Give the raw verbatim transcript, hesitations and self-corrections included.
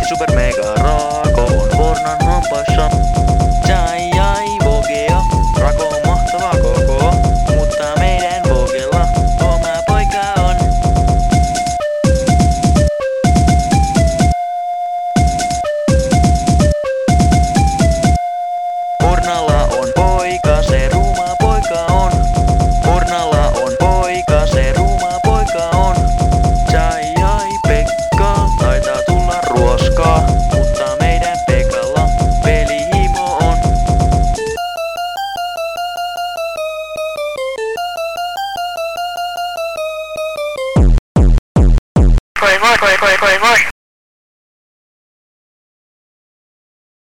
super mega raako on Vornan hampaissa. Jai jai vogea, rako on mahtava koko, mutta meidän vogella oma poika on. Vornalla on poika, se ruuma poika on. Vornalla on poika, se ruuma poika on. Jai jai Pekka, taitaa tulla ruoskaa, mutta meidän Pekalla pelihimo on. Voi voi voi voi voi voi.